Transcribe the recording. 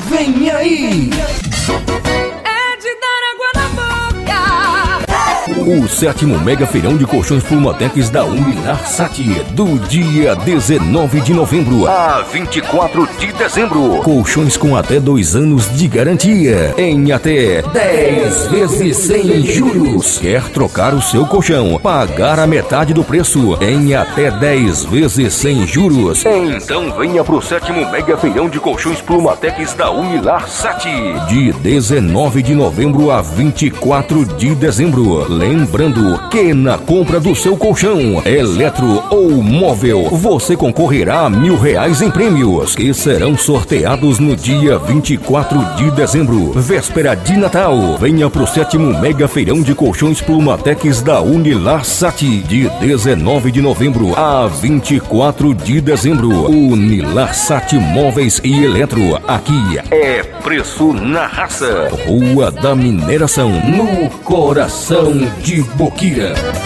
Vem aí! O 7º Mega Feirão de Colchões Plumatex da Unilar Sat, do dia 19 de novembro a 24 de dezembro. Colchões com até 2 anos de garantia, em até 10 vezes sem juros. Quer trocar o seu colchão, pagar a metade do preço, em até 10 vezes sem juros? Então venha pro 7º Mega Feirão de Colchões Plumatex da Unilar Sat, de 19 de novembro a 24 de dezembro. Lembrando que na compra do seu colchão, eletro ou móvel, você concorrerá a R$1.000 em prêmios, que serão sorteados no dia 24 de dezembro, véspera de Natal. Venha pro 7º Mega Feirão de Colchões Plumatex da Unilar Sat, de 19 de novembro a 24 de dezembro. Unilar Sat Móveis e Eletro, aqui é preço na raça. Rua da Mineração, no coração de Boquira.